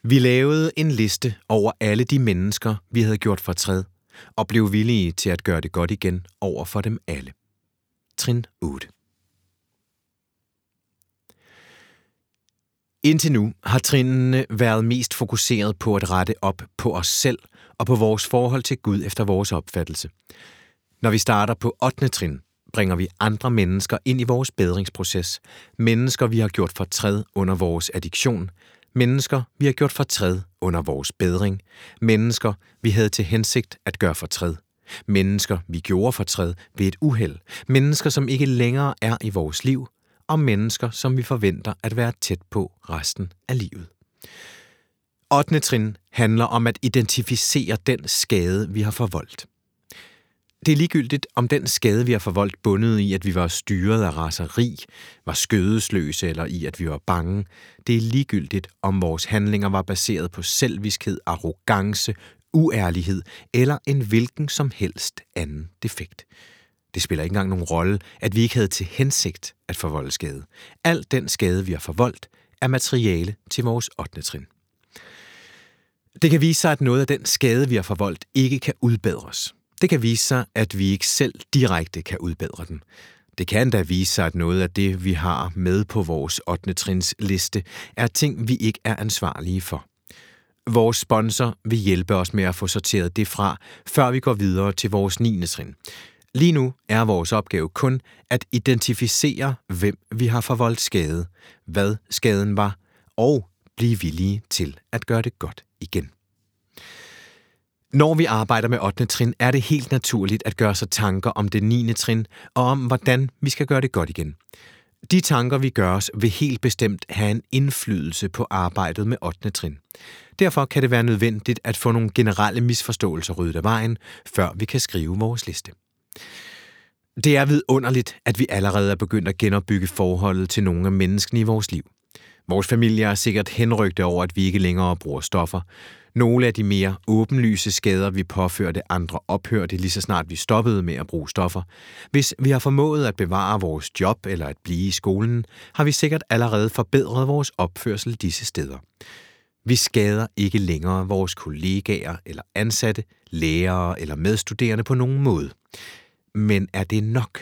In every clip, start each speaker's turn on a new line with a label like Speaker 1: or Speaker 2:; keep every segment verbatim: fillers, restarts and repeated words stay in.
Speaker 1: Vi lavede en liste over alle de mennesker, vi havde gjort fortræd, og blev villige til at gøre det godt igen over for dem alle. Trin otte. Indtil nu har trinene været mest fokuseret på at rette op på os selv og på vores forhold til Gud efter vores opfattelse. Når vi starter på ottende trin, bringer vi andre mennesker ind i vores bedringsproces. Mennesker, vi har gjort fortræd under vores addiktion. Mennesker, vi har gjort fortræd under vores bedring. Mennesker, vi havde til hensigt at gøre fortræd. Mennesker, vi gjorde fortræd ved et uheld. Mennesker, som ikke længere er i vores liv. Og mennesker, som vi forventer at være tæt på resten af livet. ottende trin handler om at identificere den skade, vi har forvoldt. Det er ligegyldigt, om den skade, vi har forvoldt, bundet i, at vi var styret af raseri, var skødesløse eller i, at vi var bange. Det er ligegyldigt, om vores handlinger var baseret på selviskhed, arrogance, uærlighed eller en hvilken som helst anden defekt. Det spiller ikke engang nogen rolle, at vi ikke havde til hensigt at forvolde skade. Al den skade, vi har forvoldt, er materiale til vores ottende trin. Det kan vise sig, at noget af den skade, vi har forvoldt, ikke kan udbedres. Det kan vise sig, at vi ikke selv direkte kan udbedre den. Det kan da vise sig, at noget af det, vi har med på vores ottende trins liste, er ting, vi ikke er ansvarlige for. Vores sponsor vil hjælpe os med at få sorteret det fra, før vi går videre til vores niende trin. Lige nu er vores opgave kun at identificere, hvem vi har forvoldt skade, hvad skaden var, og blive villige til at gøre det godt igen. Når vi arbejder med ottende trin, er det helt naturligt at gøre sig tanker om det niende trin og om, hvordan vi skal gøre det godt igen. De tanker, vi gør os, vil helt bestemt have en indflydelse på arbejdet med ottende trin. Derfor kan det være nødvendigt at få nogle generelle misforståelser ryddet af vejen, før vi kan skrive vores liste. Det er vidunderligt, at vi allerede er begyndt at genopbygge forholdet til nogle af menneskene i vores liv. Vores familie er sikkert henrygte over, at vi ikke længere bruger stoffer. Nogle af de mere åbenlyse skader, vi påførte andre, ophørte lige så snart vi stoppede med at bruge stoffer. Hvis vi har formået at bevare vores job eller at blive i skolen, har vi sikkert allerede forbedret vores opførsel disse steder. Vi skader ikke længere vores kollegaer eller ansatte, lærere eller medstuderende på nogen måde. Men er det nok?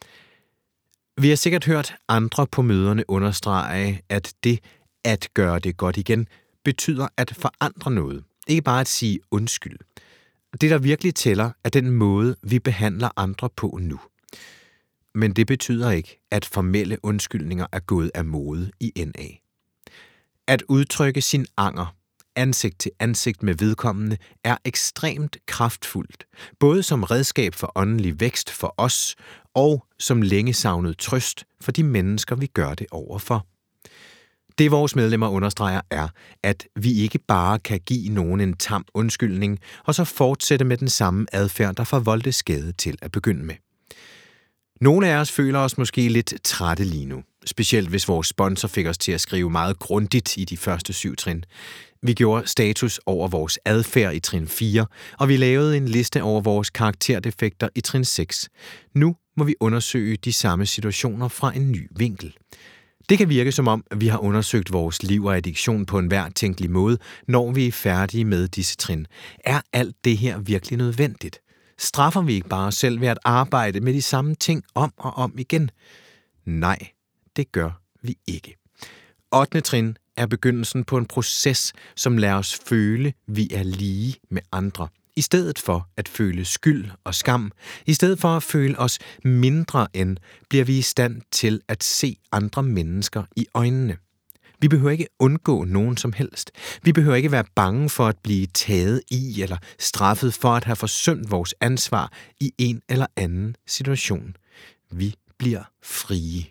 Speaker 1: Vi har sikkert hørt andre på møderne understrege, at det at gøre det godt igen betyder at forandre noget. Ikke bare at sige undskyld. Det, der virkelig tæller, er den måde, vi behandler andre på nu. Men det betyder ikke, at formelle undskyldninger er gået af mode i N A. At udtrykke sin anger ansigt til ansigt med vedkommende er ekstremt kraftfuldt, både som redskab for åndelig vækst for os og som længe savnet trøst for de mennesker, vi gør det overfor. Det vores medlemmer understreger er, at vi ikke bare kan give nogen en tam undskyldning og så fortsætte med den samme adfærd, der forvoldte skade til at begynde med. Nogle af os føler os måske lidt trætte lige nu, specielt hvis vores sponsor fik os til at skrive meget grundigt i de første syv trin. Vi gjorde status over vores adfærd i trin fire, og vi lavede en liste over vores karakterdefekter i trin seks. Nu må vi undersøge de samme situationer fra en ny vinkel. Det kan virke som om, vi har undersøgt vores liv og addiktion på enhver tænkelig måde, når vi er færdige med disse trin. Er alt det her virkelig nødvendigt? Straffer vi ikke bare os selv ved at arbejde med de samme ting om og om igen? Nej, det gør vi ikke. ottende trin er begyndelsen på en proces, som lader os føle, vi er lige med andre. I stedet for at føle skyld og skam, i stedet for at føle os mindre end, bliver vi i stand til at se andre mennesker i øjnene. Vi behøver ikke undgå nogen som helst. Vi behøver ikke være bange for at blive taget i eller straffet for at have forsømt vores ansvar i en eller anden situation. Vi bliver frie.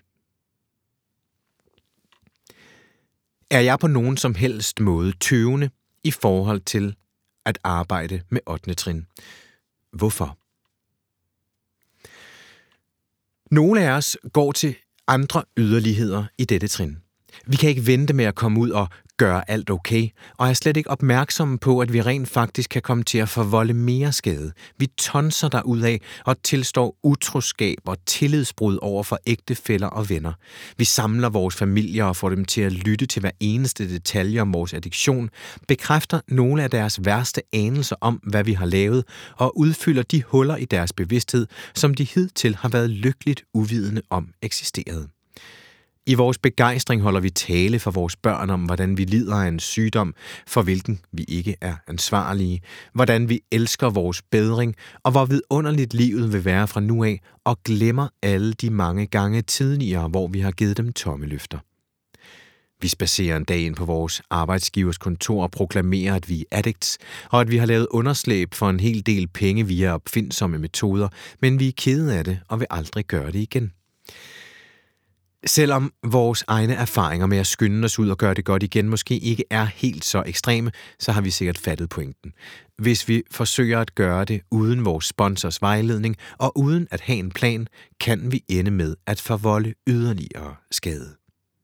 Speaker 1: Er jeg på nogen som helst måde tøvende i forhold til at arbejde med ottende trin? Hvorfor? Nogle af os går til andre yderligheder i dette trin. Vi kan ikke vente med at komme ud og gøre alt okay, og er slet ikke opmærksomme på, at vi rent faktisk kan komme til at forvolde mere skade. Vi tonser derudad og tilstår utroskab og tillidsbrud over for ægtefæller og venner. Vi samler vores familier og får dem til at lytte til hver eneste detalje om vores addiktion, bekræfter nogle af deres værste anelser om, hvad vi har lavet, og udfylder de huller i deres bevidsthed, som de hidtil har været lykkeligt uvidende om eksisterede. I vores begejstring holder vi tale for vores børn om, hvordan vi lider af en sygdom, for hvilken vi ikke er ansvarlige, hvordan vi elsker vores bedring, og hvor vidunderligt livet vil være fra nu af, og glemmer alle de mange gange tidligere, hvor vi har givet dem tomme løfter. Vi spacerer en dag ind på vores arbejdsgivers kontor og proklamerer, at vi er addicts, og at vi har lavet underslæb for en hel del penge via opfindsomme metoder, men vi er kede af det og vil aldrig gøre det igen. Selvom vores egne erfaringer med at skynde os ud og gøre det godt igen måske ikke er helt så ekstreme, så har vi sikkert fattet pointen. Hvis vi forsøger at gøre det uden vores sponsors vejledning og uden at have en plan, kan vi ende med at forvolde yderligere skade.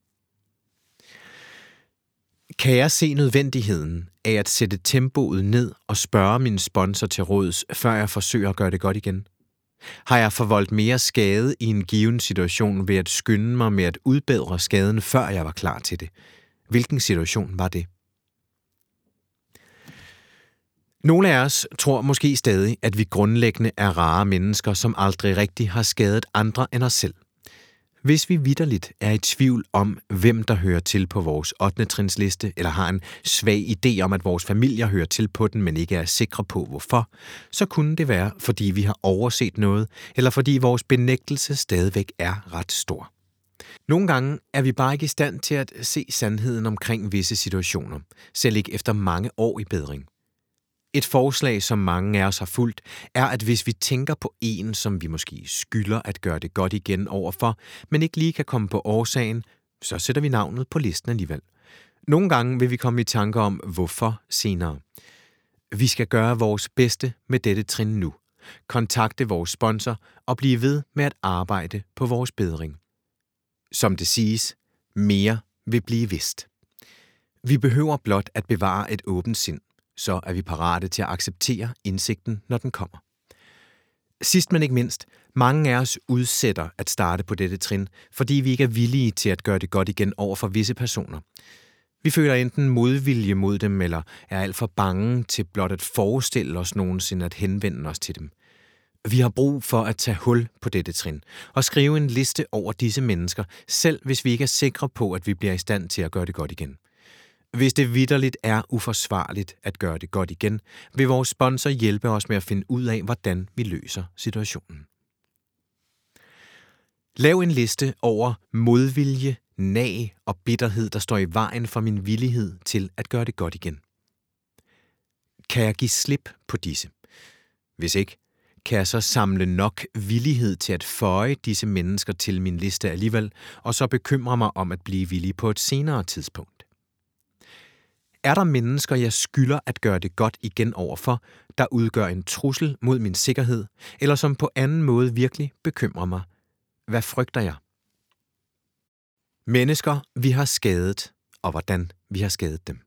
Speaker 1: Kan jeg se nødvendigheden af at sætte tempoet ned og spørge min sponsor til råds, før jeg forsøger at gøre det godt igen? Har jeg forvoldt mere skade i en given situation ved at skynde mig med at udbedre skaden, før jeg var klar til det? Hvilken situation var det? Nogle af os tror måske stadig, at vi grundlæggende er rare mennesker, som aldrig rigtig har skadet andre end os selv. Hvis vi vitterligt er i tvivl om, hvem der hører til på vores ottende trinsliste, eller har en svag idé om, at vores familier hører til på den, men ikke er sikre på hvorfor, så kunne det være, fordi vi har overset noget, eller fordi vores benægtelse stadigvæk er ret stor. Nogle gange er vi bare ikke i stand til at se sandheden omkring visse situationer, selv ikke efter mange år i bedring. Et forslag, som mange af os har fulgt, er, at hvis vi tænker på en, som vi måske skylder at gøre det godt igen overfor, men ikke lige kan komme på årsagen, så sætter vi navnet på listen alligevel. Nogle gange vil vi komme i tanker om, hvorfor senere. Vi skal gøre vores bedste med dette trin nu. Kontakte vores sponsor og blive ved med at arbejde på vores bedring. Som det siges, mere vil blive vidst. Vi behøver blot at bevare et åbent sind. Så er vi parate til at acceptere indsigten, når den kommer. Sidst men ikke mindst, mange af os udsætter at starte på dette trin, fordi vi ikke er villige til at gøre det godt igen over for visse personer. Vi føler enten modvilje mod dem, eller er alt for bange til blot at forestille os nogensinde at henvende os til dem. Vi har brug for at tage hul på dette trin og skrive en liste over disse mennesker, selv hvis vi ikke er sikre på, at vi bliver i stand til at gøre det godt igen. Hvis det vitterligt er uforsvarligt at gøre det godt igen, vil vores sponsor hjælpe os med at finde ud af, hvordan vi løser situationen. Lav en liste over modvilje, nag og bitterhed, der står i vejen for min villighed til at gøre det godt igen. Kan jeg give slip på disse? Hvis ikke, kan jeg så samle nok villighed til at føje disse mennesker til min liste alligevel, og så bekymre mig om at blive villig på et senere tidspunkt? Er der mennesker, jeg skylder at gøre det godt igen overfor, der udgør en trussel mod min sikkerhed, eller som på anden måde virkelig bekymrer mig? Hvad frygter jeg? Mennesker, vi har skadet, og hvordan vi har skadet dem.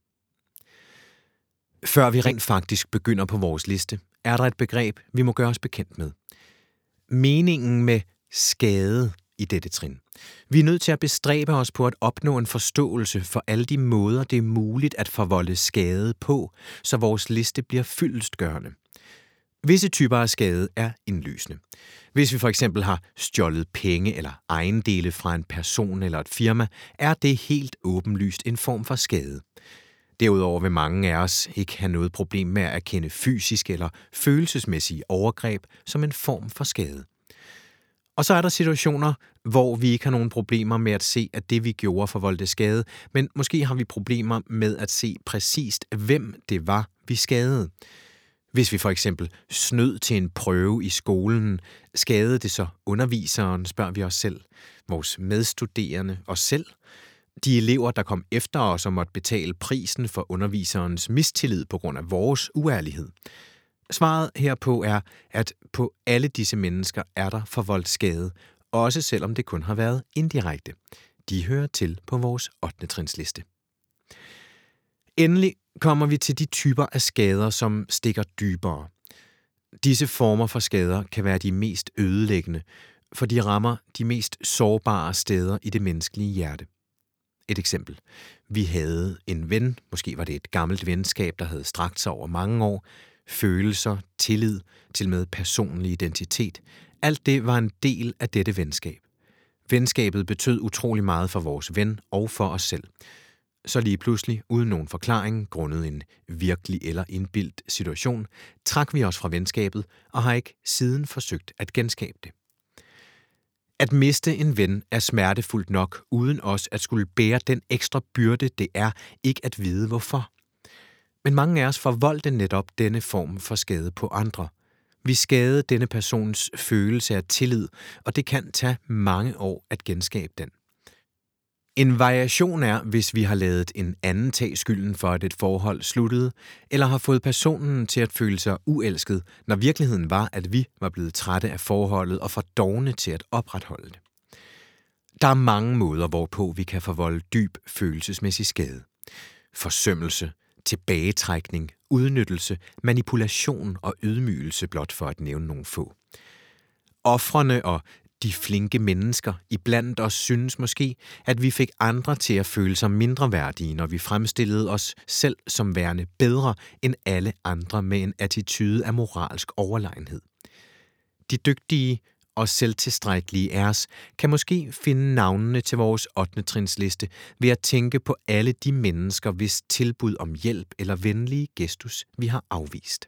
Speaker 1: Før vi rent faktisk begynder på vores liste, er der et begreb, vi må gøre os bekendt med. Meningen med skade i dette trin. Vi er nødt til at bestræbe os på at opnå en forståelse for alle de måder, det er muligt at forvolde skade på, så vores liste bliver fyldestgørende. Visse typer af skade er indlysende. Hvis vi for eksempel har stjålet penge eller ejendele fra en person eller et firma, er det helt åbenlyst en form for skade. Derudover vil mange af os ikke have noget problem med at erkende fysiske eller følelsesmæssige overgreb som en form for skade. Og så er der situationer, hvor vi ikke har nogen problemer med at se, at det vi gjorde forvoldte skade, men måske har vi problemer med at se præcist, hvem det var, vi skadede. Hvis vi for eksempel snød til en prøve i skolen, skadede det så underviseren, spørger vi os selv, vores medstuderende, os selv, de elever, der kom efter os og måtte betale prisen for underviserens mistillid på grund af vores uærlighed. Svaret herpå er, at på alle disse mennesker er der forvoldt skade, også selvom det kun har været indirekte. De hører til på vores ottende trinsliste. Endelig kommer vi til de typer af skader, som stikker dybere. Disse former for skader kan være de mest ødelæggende, for de rammer de mest sårbare steder i det menneskelige hjerte. Et eksempel. Vi havde en ven, måske var det et gammelt venskab, der havde strakt sig over mange år, følelser, tillid, til med personlig identitet. Alt det var en del af dette venskab. Venskabet betød utrolig meget for vores ven og for os selv. Så lige pludselig, uden nogen forklaring, grundet en virkelig eller indbildt situation, trak vi os fra venskabet og har ikke siden forsøgt at genskabe det. At miste en ven er smertefuldt nok, uden os at skulle bære den ekstra byrde, det er ikke at vide hvorfor. Men mange af os forvoldte netop denne form for skade på andre. Vi skadede denne persons følelse af tillid, og det kan tage mange år at genskabe den. En variation er, hvis vi har ladet en anden tage skylden for, at et forhold sluttede, eller har fået personen til at føle sig uelsket, når virkeligheden var, at vi var blevet trætte af forholdet og for dovne til at opretholde det. Der er mange måder, hvorpå vi kan forvolde dyb følelsesmæssig skade. Forsømmelse, tilbagetrækning, udnyttelse, manipulation og ydmygelse, blot for at nævne nogle få. Ofrene og de flinke mennesker iblandt os synes måske, at vi fik andre til at føle sig mindre værdige, når vi fremstillede os selv som værende bedre end alle andre med en attitude af moralsk overlegenhed. De dygtige og selvtilstrækkelige af os kan måske finde navnene til vores ottende trinsliste ved at tænke på alle de mennesker, hvis tilbud om hjælp eller venlige gestus vi har afvist.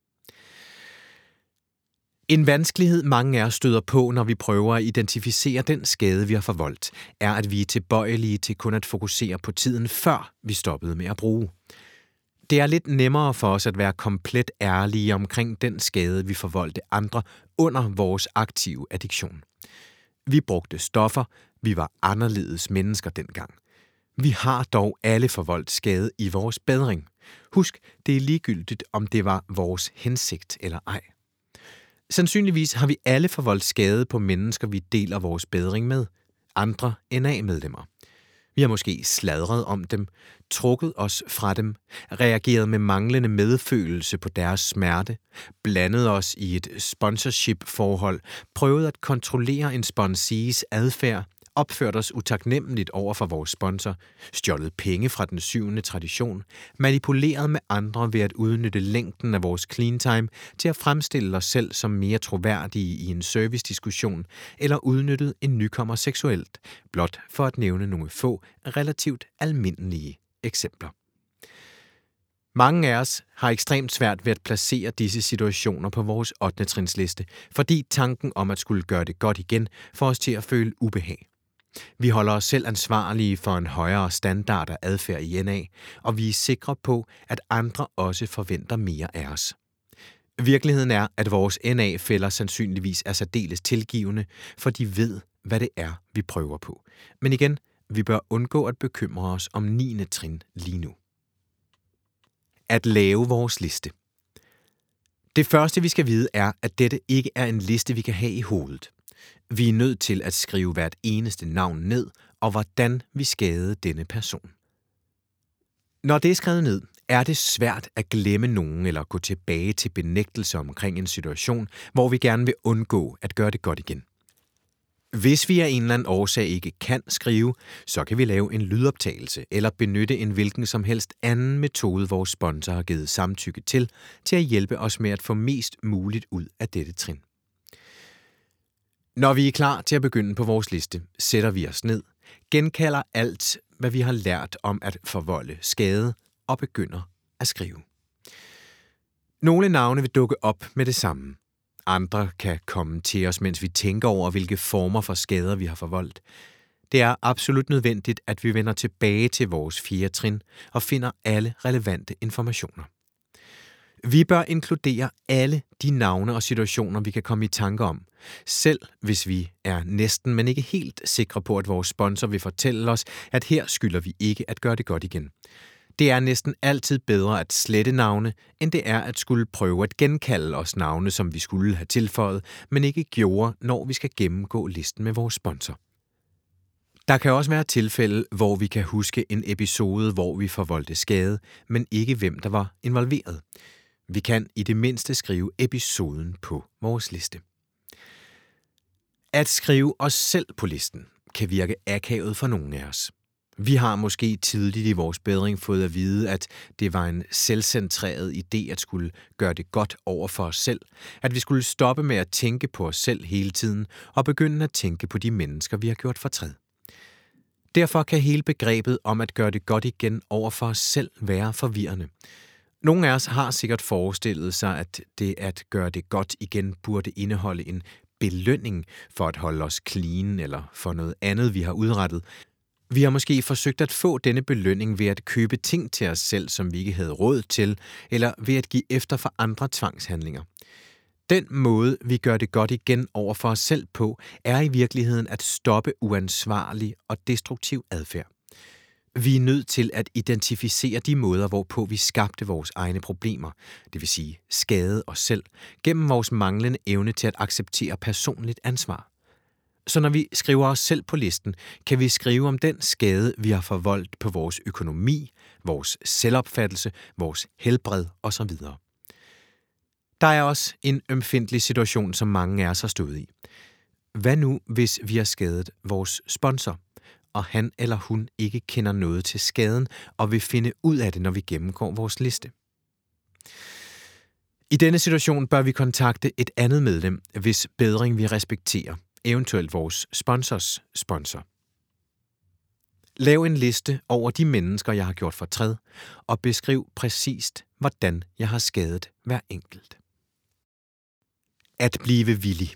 Speaker 1: En vanskelighed, mange af os støder på, når vi prøver at identificere den skade, vi har forvoldt, er, at vi er tilbøjelige til kun at fokusere på tiden, før vi stoppede med at bruge. Det er lidt nemmere for os at være komplet ærlige omkring den skade, vi forvoldte andre under vores aktive addiktion. Vi brugte stoffer, vi var anderledes mennesker dengang. Vi har dog alle forvoldt skade i vores bedring. Husk, det er ligegyldigt, om det var vores hensigt eller ej. Sandsynligvis har vi alle forvoldt skade på mennesker, vi deler vores bedring med, andre N A-medlemmer. Vi har måske sladret om dem, trukket os fra dem, reageret med manglende medfølelse på deres smerte, blandet os i et sponsorship-forhold, prøvet at kontrollere en sponsees adfærd, opført os utaknemmeligt over for vores sponsor, stjålet penge fra den syvende tradition, manipuleret med andre ved at udnytte længden af vores clean time til at fremstille os selv som mere troværdige i en servicediskussion, eller udnyttet en nykommer seksuelt, blot for at nævne nogle få relativt almindelige eksempler. Mange af os har ekstremt svært ved at placere disse situationer på vores ottende trinsliste, fordi tanken om at skulle gøre det godt igen får os til at føle ubehag. Vi holder os selv ansvarlige for en højere standard af adfærd i N A, og vi er sikre på, at andre også forventer mere af os. Virkeligheden er, at vores N A-fæller sandsynligvis er særdeles tilgivende, for de ved, hvad det er, vi prøver på. Men igen, vi bør undgå at bekymre os om niende trin lige nu. At lave vores liste. Det første, vi skal vide, er, at dette ikke er en liste, vi kan have i hovedet. Vi er nødt til at skrive hvert eneste navn ned, og hvordan vi skadede denne person. Når det er skrevet ned, er det svært at glemme nogen eller gå tilbage til benægtelse omkring en situation, hvor vi gerne vil undgå at gøre det godt igen. Hvis vi af en eller anden årsag ikke kan skrive, så kan vi lave en lydoptagelse eller benytte en hvilken som helst anden metode, vores sponsor har givet samtykke til, til at hjælpe os med at få mest muligt ud af dette trin. Når vi er klar til at begynde på vores liste, sætter vi os ned, genkalder alt, hvad vi har lært om at forvolde skade, og begynder at skrive. Nogle navne vil dukke op med det samme. Andre kan komme til os, mens vi tænker over, hvilke former for skader vi har forvoldt. Det er absolut nødvendigt, at vi vender tilbage til vores fjerde trin og finder alle relevante informationer. Vi bør inkludere alle de navne og situationer, vi kan komme i tanke om, selv hvis vi er næsten, men ikke helt sikre på, at vores sponsor vil fortælle os, at her skylder vi ikke at gøre det godt igen. Det er næsten altid bedre at slette navne, end det er at skulle prøve at genkalde os navne, som vi skulle have tilføjet, men ikke gjorde, når vi skal gennemgå listen med vores sponsor. Der kan også være tilfælde, hvor vi kan huske en episode, hvor vi forvoldte skade, men ikke hvem der var involveret. Vi kan i det mindste skrive episoden på vores liste. At skrive os selv på listen kan virke akavet for nogle af os. Vi har måske tidligt i vores bedring fået at vide, at det var en selvcentreret idé at skulle gøre det godt over for os selv, at vi skulle stoppe med at tænke på os selv hele tiden og begynde at tænke på de mennesker, vi har gjort fortræd. Derfor kan hele begrebet om at gøre det godt igen over for os selv være forvirrende. Nogle af os har sikkert forestillet sig, at det at gøre det godt igen burde indeholde en belønning for at holde os clean eller for noget andet, vi har udrettet. Vi har måske forsøgt at få denne belønning ved at købe ting til os selv, som vi ikke havde råd til, eller ved at give efter for andre tvangshandlinger. Den måde, vi gør det godt igen over for os selv på, er i virkeligheden at stoppe uansvarlig og destruktiv adfærd. Vi er nødt til at identificere de måder, hvorpå vi skabte vores egne problemer, det vil sige skade os selv, gennem vores manglende evne til at acceptere personligt ansvar. Så når vi skriver os selv på listen, kan vi skrive om den skade, vi har forvoldt på vores økonomi, vores selvopfattelse, vores helbred osv. Der er også en ømfindtlig situation, som mange af os har stået i. Hvad nu, hvis vi har skadet vores sponsor, og han eller hun ikke kender noget til skaden og vil finde ud af det, når vi gennemgår vores liste? I denne situation bør vi kontakte et andet medlem, hvis bedring vi respekterer, eventuelt vores sponsors sponsor. Lav en liste over de mennesker, jeg har gjort fortræd, og beskriv præcist, hvordan jeg har skadet hver enkelt. At blive villig.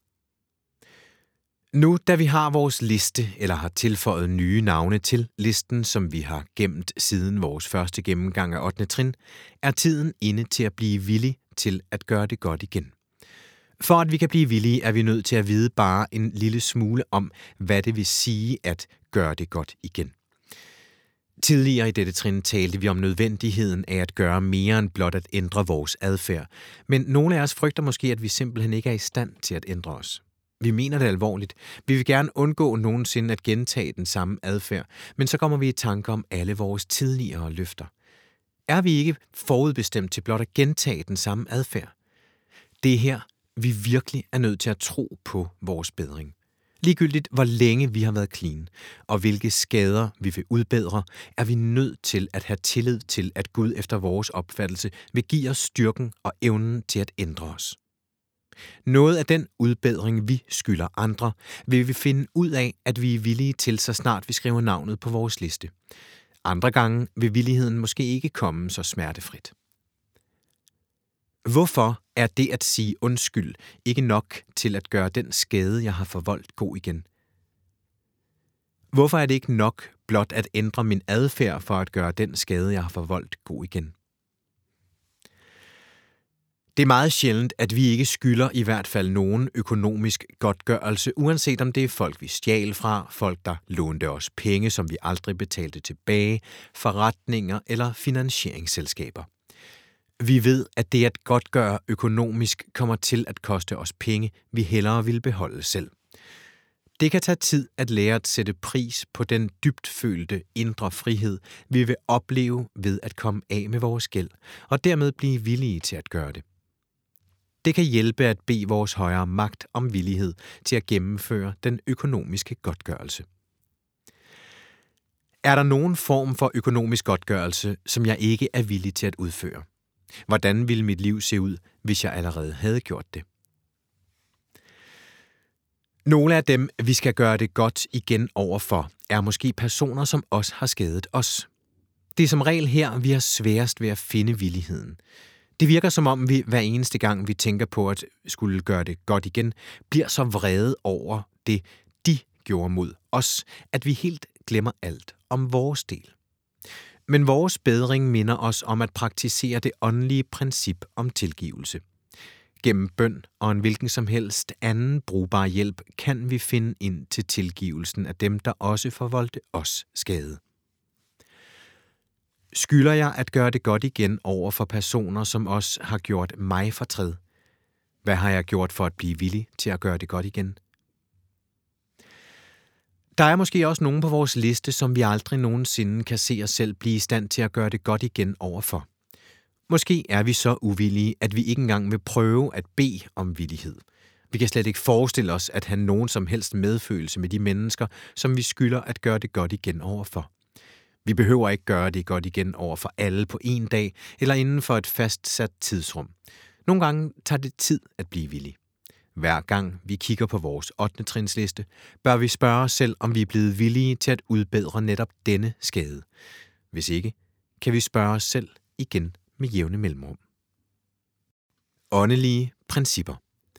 Speaker 1: Nu, da vi har vores liste, eller har tilføjet nye navne til listen, som vi har gemt siden vores første gennemgang af ottende trin, er tiden inde til at blive villig til at gøre det godt igen. For at vi kan blive villige, er vi nødt til at vide bare en lille smule om, hvad det vil sige at gøre det godt igen. Tidligere i dette trin talte vi om nødvendigheden af at gøre mere end blot at ændre vores adfærd, men nogle af os frygter måske, at vi simpelthen ikke er i stand til at ændre os. Vi mener det alvorligt. Vi vil gerne undgå nogensinde at gentage den samme adfærd, men så kommer vi i tanke om alle vores tidligere løfter. Er vi ikke forudbestemt til blot at gentage den samme adfærd? Det er her, vi virkelig er nødt til at tro på vores bedring. Ligegyldigt hvor længe vi har været clean, og hvilke skader vi vil udbedre, er vi nødt til at have tillid til, at Gud efter vores opfattelse vil give os styrken og evnen til at ændre os. Noget af den udbedring, vi skylder andre, vil vi finde ud af, at vi er villige til, så snart vi skriver navnet på vores liste. Andre gange vil villigheden måske ikke komme så smertefrit. Hvorfor er det at sige undskyld ikke nok til at gøre den skade, jeg har forvoldt, god igen? Hvorfor er det ikke nok blot at ændre min adfærd for at gøre den skade, jeg har forvoldt, god igen? Det er meget sjældent, at vi ikke skylder i hvert fald nogen økonomisk godtgørelse, uanset om det er folk, vi stjal fra, folk, der lånte os penge, som vi aldrig betalte tilbage, forretninger eller finansieringsselskaber. Vi ved, at det at godtgøre økonomisk kommer til at koste os penge, vi hellere vil beholde selv. Det kan tage tid at lære at sætte pris på den dybtfølte indre frihed, vi vil opleve ved at komme af med vores gæld, og dermed blive villige til at gøre det. Det kan hjælpe at bede vores højere magt om villighed til at gennemføre den økonomiske godtgørelse. Er der nogen form for økonomisk godtgørelse, som jeg ikke er villig til at udføre? Hvordan ville mit liv se ud, hvis jeg allerede havde gjort det? Nogle af dem, vi skal gøre det godt igen overfor, er måske personer, som også har skadet os. Det er som regel her, vi har sværest ved at finde villigheden. Det virker som om, vi hver eneste gang, vi tænker på at skulle gøre det godt igen, bliver så vrede over det, de gjorde mod os, at vi helt glemmer alt om vores del. Men vores bedring minder os om at praktisere det åndelige princip om tilgivelse. Gennem bøn og en hvilken som helst anden brugbar hjælp kan vi finde ind til tilgivelsen af dem, der også forvoldte os skade. Skylder jeg at gøre det godt igen over for personer, som også har gjort mig fortræd? Hvad har jeg gjort for at blive villig til at gøre det godt igen? Der er måske også nogen på vores liste, som vi aldrig nogensinde kan se os selv blive i stand til at gøre det godt igen overfor. Måske er vi så uvillige, at vi ikke engang vil prøve at bede om villighed. Vi kan slet ikke forestille os at have nogen som helst medfølelse med de mennesker, som vi skylder at gøre det godt igen overfor. Vi behøver ikke gøre det godt igen overfor alle på en dag eller inden for et fastsat tidsrum. Nogle gange tager det tid at blive villig. Hver gang vi kigger på vores ottende trinsliste, bør vi spørge os selv, om vi er blevet villige til at udbedre netop denne skade. Hvis ikke, kan vi spørge os selv igen med jævne mellemrum. Åndelige principper.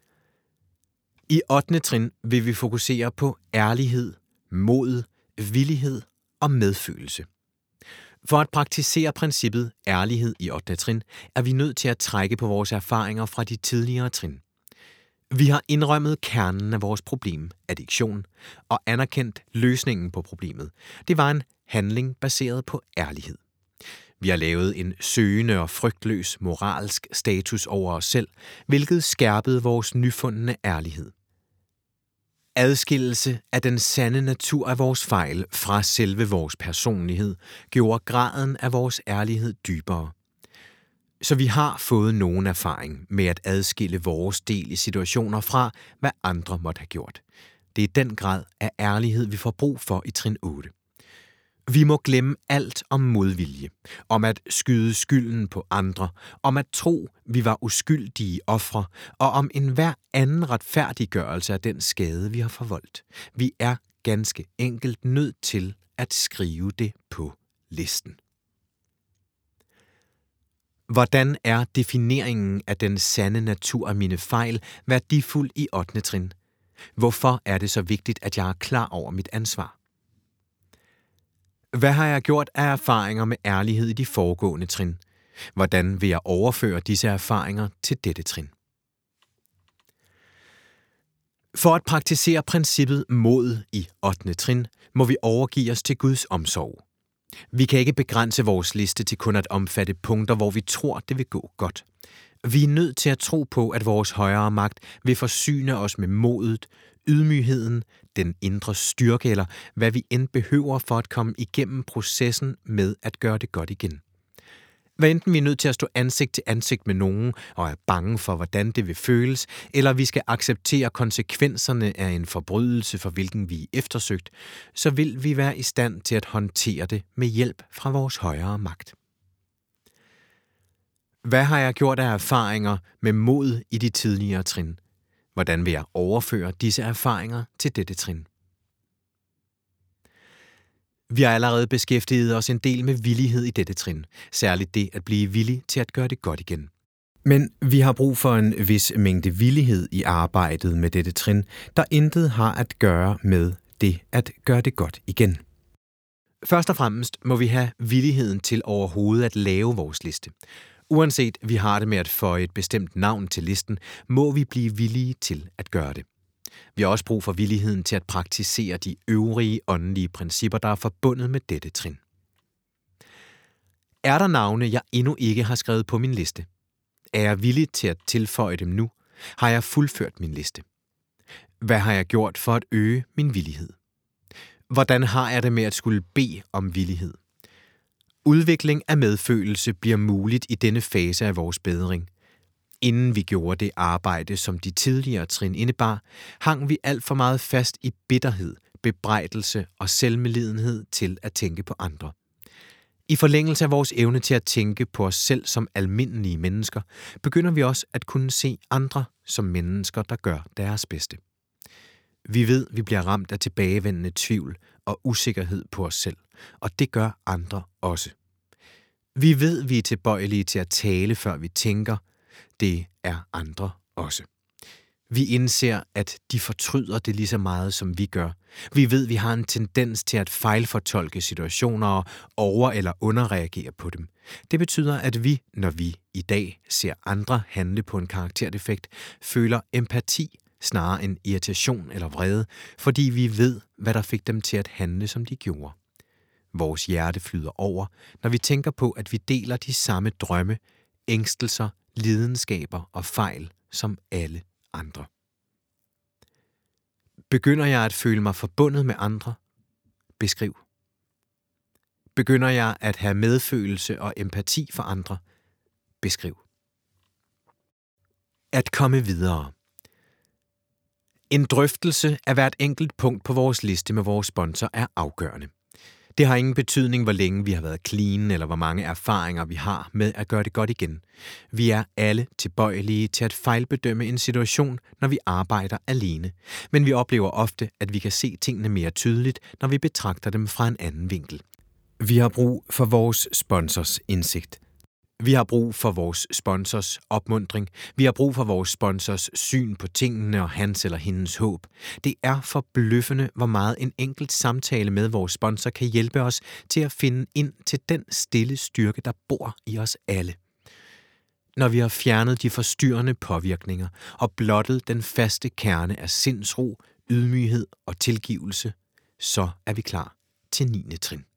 Speaker 1: I ottende trin vil vi fokusere på ærlighed, mod, villighed og medfølelse. For at praktisere princippet ærlighed i ottende trin, er vi nødt til at trække på vores erfaringer fra de tidligere trin. Vi har indrømmet kernen af vores problem, addiktion, og anerkendt løsningen på problemet. Det var en handling baseret på ærlighed. Vi har lavet en søgende og frygtløs moralsk status over os selv, hvilket skærpede vores nyfundne ærlighed. Adskillelse af den sande natur af vores fejl fra selve vores personlighed gjorde graden af vores ærlighed dybere. Så vi har fået nogen erfaring med at adskille vores del i situationer fra, hvad andre måtte have gjort. Det er den grad af ærlighed, vi får brug for i trin otte. Vi må glemme alt om modvilje, om at skyde skylden på andre, om at tro, vi var uskyldige ofre, og om enhver anden retfærdiggørelse af den skade, vi har forvoldt. Vi er ganske enkelt nødt til at skrive det på listen. Hvordan er defineringen af den sande natur af mine fejl værdifuld i ottende trin? Hvorfor er det så vigtigt, at jeg er klar over mit ansvar? Hvad har jeg gjort af erfaringer med ærlighed i de foregående trin? Hvordan vil jeg overføre disse erfaringer til dette trin? For at praktisere princippet mod i ottende trin, må vi overgive os til Guds omsorg. Vi kan ikke begrænse vores liste til kun at omfatte punkter, hvor vi tror, det vil gå godt. Vi er nødt til at tro på, at vores højere magt vil forsyne os med modet, ydmygheden, den indre styrke eller hvad vi end behøver for at komme igennem processen med at gøre det godt igen. Hvad enten vi er nødt til at stå ansigt til ansigt med nogen og er bange for, hvordan det vil føles, eller vi skal acceptere konsekvenserne af en forbrydelse, for hvilken vi er eftersøgt, så vil vi være i stand til at håndtere det med hjælp fra vores højere magt. Hvad har jeg gjort af erfaringer med mod i de tidligere trin? Hvordan vil jeg overføre disse erfaringer til dette trin? Vi har allerede beskæftiget os en del med villighed i dette trin, særligt det at blive villig til at gøre det godt igen. Men vi har brug for en vis mængde villighed i arbejdet med dette trin, der intet har at gøre med det at gøre det godt igen. Først og fremmest må vi have villigheden til overhovedet at lave vores liste. Uanset vi har det med at føje et bestemt navn til listen, må vi blive villige til at gøre det. Vi har også brug for villigheden til at praktisere de øvrige åndelige principper, der er forbundet med dette trin. Er der navne, jeg endnu ikke har skrevet på min liste? Er jeg villig til at tilføje dem nu? Har jeg fuldført min liste? Hvad har jeg gjort for at øge min villighed? Hvordan har jeg det med at skulle bede om villighed? Udvikling af medfølelse bliver muligt i denne fase af vores bedring. Inden vi gjorde det arbejde, som de tidligere trin indebar, hang vi alt for meget fast i bitterhed, bebrejdelse og selvmedlidenhed til at tænke på andre. I forlængelse af vores evne til at tænke på os selv som almindelige mennesker, begynder vi også at kunne se andre som mennesker, der gør deres bedste. Vi ved, vi bliver ramt af tilbagevendende tvivl og usikkerhed på os selv, og det gør andre også. Vi ved, vi er tilbøjelige til at tale, før vi tænker. Det er andre også. Vi indser, at de fortryder det lige så meget, som vi gør. Vi ved, vi har en tendens til at fejlfortolke situationer og over- eller underreagere på dem. Det betyder, at vi, når vi i dag ser andre handle på en karakterdefekt, føler empati snarere end irritation eller vrede, fordi vi ved, hvad der fik dem til at handle, som de gjorde. Vores hjerte flyder over, når vi tænker på, at vi deler de samme drømme, ængstelser, lidenskaber og fejl som alle andre. Begynder jeg at føle mig forbundet med andre, Beskriv. Begynder jeg at have medfølelse og empati for andre? Beskriv. At komme videre. En drøftelse af hvert enkelt punkt på vores liste med vores sponsor er afgørende. Det har ingen betydning, hvor længe vi har været clean, eller hvor mange erfaringer vi har med at gøre det godt igen. Vi er alle tilbøjelige til at fejlbedømme en situation, når vi arbejder alene. Men vi oplever ofte, at vi kan se tingene mere tydeligt, når vi betragter dem fra en anden vinkel. Vi har brug for vores sponsors indsigt. Vi har brug for vores sponsors opmuntring. Vi har brug for vores sponsors syn på tingene og hans eller hendes håb. Det er forbløffende, hvor meget en enkelt samtale med vores sponsor kan hjælpe os til at finde ind til den stille styrke, der bor i os alle. Når vi har fjernet de forstyrrende påvirkninger og blottet den faste kerne af sindsro, ydmyghed og tilgivelse, så er vi klar til niende trin.